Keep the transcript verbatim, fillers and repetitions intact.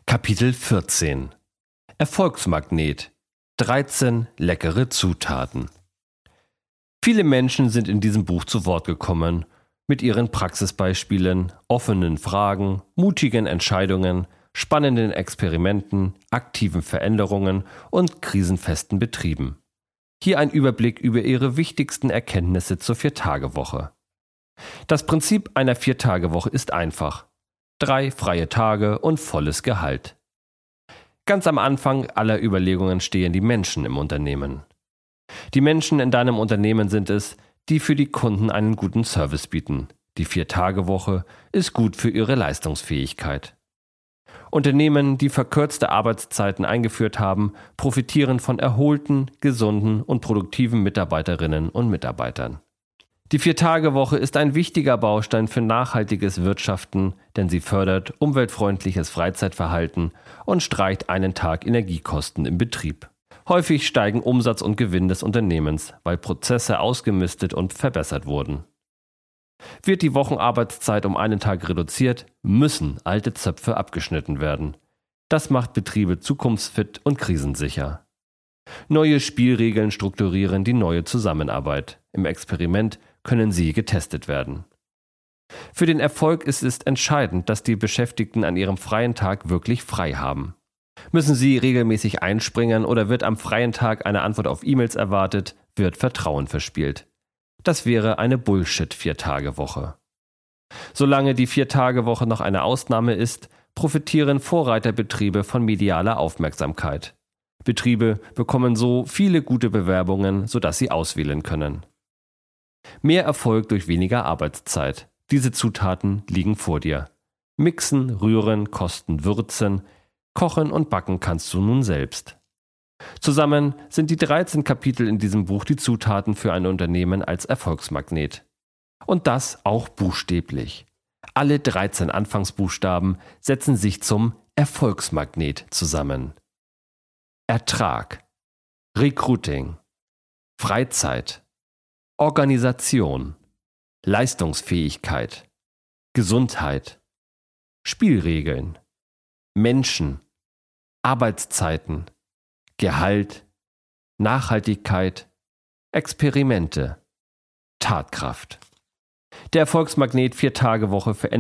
Kapitel vierzehn Erfolgsmagnet. dreizehn leckere Zutaten. Viele Menschen sind in diesem Buch zu Wort gekommen, mit ihren Praxisbeispielen, offenen Fragen, mutigen Entscheidungen, spannenden Experimenten, aktiven Veränderungen und krisenfesten Betrieben. Hier ein Überblick über ihre wichtigsten Erkenntnisse zur Vier-Tage-Woche. Das Prinzip einer Vier-Tage-Woche ist einfach. Drei freie Tage und volles Gehalt. Ganz am Anfang aller Überlegungen stehen die Menschen im Unternehmen. Die Menschen in deinem Unternehmen sind es, die für die Kunden einen guten Service bieten. Die Vier-Tage-Woche ist gut für ihre Leistungsfähigkeit. Unternehmen, die verkürzte Arbeitszeiten eingeführt haben, profitieren von erholten, gesunden und produktiven Mitarbeiterinnen und Mitarbeitern. Die Vier-Tage-Woche ist ein wichtiger Baustein für nachhaltiges Wirtschaften, denn sie fördert umweltfreundliches Freizeitverhalten und streicht einen Tag Energiekosten im Betrieb. Häufig steigen Umsatz und Gewinn des Unternehmens, weil Prozesse ausgemistet und verbessert wurden. Wird die Wochenarbeitszeit um einen Tag reduziert, müssen alte Zöpfe abgeschnitten werden. Das macht Betriebe zukunftsfit und krisensicher. Neue Spielregeln strukturieren die neue Zusammenarbeit. Im Experiment können sie getestet werden. Für den Erfolg ist es entscheidend, dass die Beschäftigten an ihrem freien Tag wirklich frei haben. Müssen sie regelmäßig einspringen oder wird am freien Tag eine Antwort auf E-Mails erwartet, wird Vertrauen verspielt. Das wäre eine Bullshit-Vier-Tage-Woche. Solange die Vier-Tage-Woche noch eine Ausnahme ist, profitieren Vorreiterbetriebe von medialer Aufmerksamkeit. Betriebe bekommen so viele gute Bewerbungen, sodass sie auswählen können. Mehr Erfolg durch weniger Arbeitszeit. Diese Zutaten liegen vor dir. Mixen, rühren, kosten, würzen. Kochen und backen kannst du nun selbst. Zusammen sind die dreizehn Kapitel in diesem Buch die Zutaten für ein Unternehmen als Erfolgsmagnet. Und das auch buchstäblich. Alle dreizehn Anfangsbuchstaben setzen sich zum Erfolgsmagnet zusammen. Ertrag, Recruiting, Freizeit, Organisation, Leistungsfähigkeit, Gesundheit, Spielregeln, Menschen, Arbeitszeiten, Gehalt, Nachhaltigkeit, Experimente, Tatkraft. Der Erfolgsmagnet Vier-Tage-Woche verändert